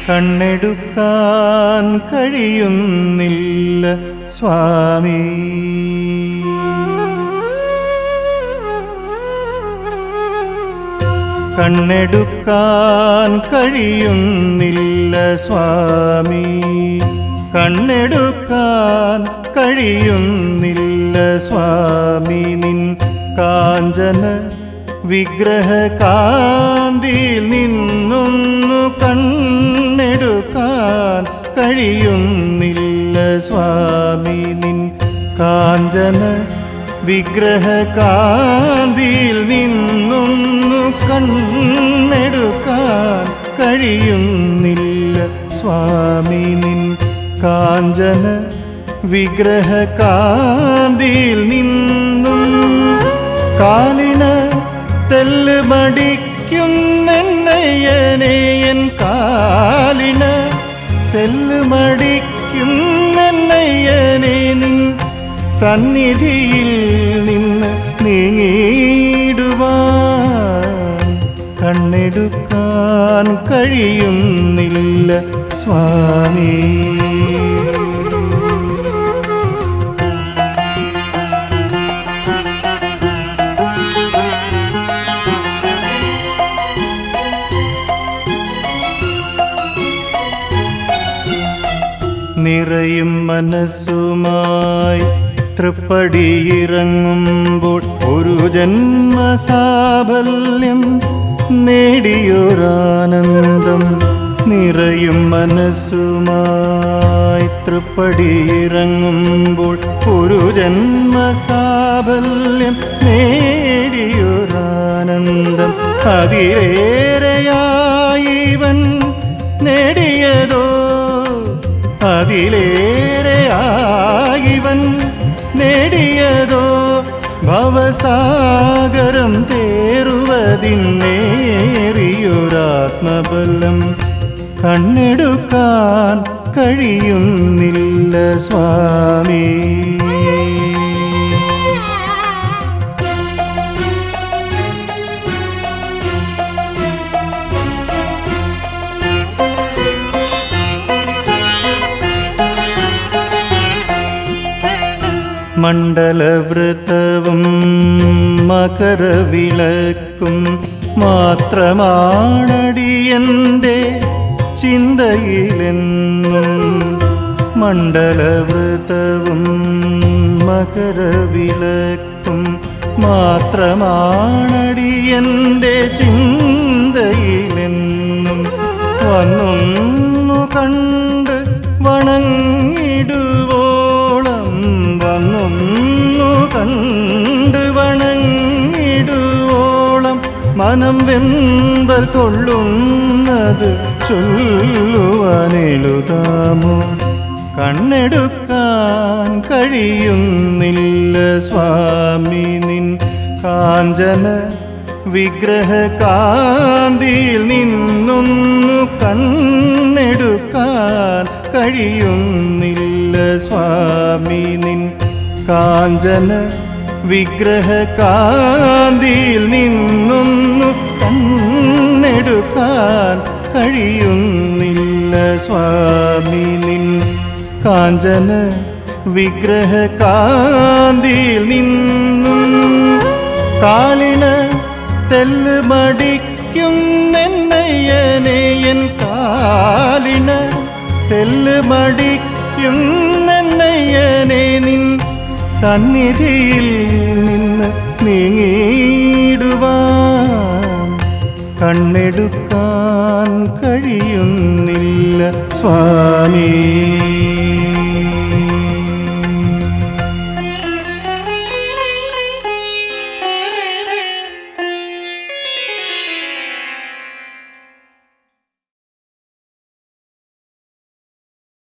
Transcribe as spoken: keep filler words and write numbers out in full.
കണ്ണെടുക്കാൻ കഴിയുന്നില്ല സ്വാമി. കണ്ണെടുക്കാൻ കഴിയുന്നില്ല സ്വാമി. കണ്ണെടുക്കാൻ കഴിയുന്നില്ല സ്വാമി. നിൻ കാഞ്ചന വിഗ്രഹ കാന്തിയിൽ നിന്നൊന്നു കണ്ണെടുക്കാൻ കഴിയുന്നില്ല സ്വാമി. നിൻ കാഞ്ചന വിഗ്രഹ കാന്തിയിൽ നിന്നൊന്നു കണ്ണെടുക്കാൻ കഴിയുന്നില്ല സ്വാമി. നിൻ കാഞ്ചന വിഗ്രഹ കാന്തിയിൽ നിന്നും കാലിണ തെല്ല് മടിക്കുന്നയ്യനെ എൻ കാലിണ തെല്ല് മടിക്കുന്നയ്യനെ നിൻ സന്നിധിയിൽ നിന്ന് നീങ്ങിടുവാൻ കണ്ണെടുക്കാൻ കഴിയുന്നില്ല സ്വാമി. നിറയും മനസ്സുമായി തൃപ്പടിയിറങ്ങുമ്പോൾ ഒരു ജന്മസാഫല്യം നേടിയൊരാനന്ദം. നിറയും മനസ്സുമായി തൃപ്പടിയിറങ്ങുമ്പോൾ ഒരു ജന്മസാഫല്യം നേടിയൊരാനന്ദം. അതിലേറെയായിവൻ നേടിയതോ അതിലേറെയായിവൻ നേടിയതോ ഭവസാഗരം തേറുവതിന്നേറിയൊരാത്മബലം. കണ്ണെടുക്കാൻ കഴിയുന്നില്ല സ്വാമി. മണ്ഡലവൃത്തവും മകരവിളക്കും മാത്രമാണടിയന്റെ ചിന്തയിലെന്നും. മണ്ഡലവൃത്തവും മകരവിളക്കും മാത്രമാണടിയന്റെ ചിന്തയിലെന്നും. വന്നൊന്നു കണ്ട് വണങ്ങിടുവോളം വന്നൊന്നു കണ്ട് വണങ്ങിടുവോളം മനം വെമ്പൽ കൊള്ളുന്നത് ചൊല്ലുവാനെഴുതാമോ. കണ്ണെടുക്കാൻ കഴിയുന്നില്ല സ്വാമി. നിൻ കാഞ്ചന വിഗ്രഹ കാന്തിയിൽ നിന്നൊന്നു കണ്ണെടുക്കാൻ കഴിയുന്നില്ല സ്വാമി. നിൻ കാഞ്ചന വിഗ്രഹ കാന്തിയിൽ നിന്നൊന്നു കണ്ണെടുക്കാൻ കഴിയുന്നില്ല സ്വാമി. നിൻ കാഞ്ചന വിഗ്രഹ കാന്തിയിൽ നിന്നും കാലിന തെല്ല് മടിക്കുന്നയ്യനെ എൻ കാലിന തെല്ല് മടിക്കുന്നയ്യനെ നിൻ സന്നിധിയിൽ നിന്ന് നീങ്ങിടുവാൻ കണ്ണെടുക്കാൻ കഴിയുന്നില്ല സ്വാമി.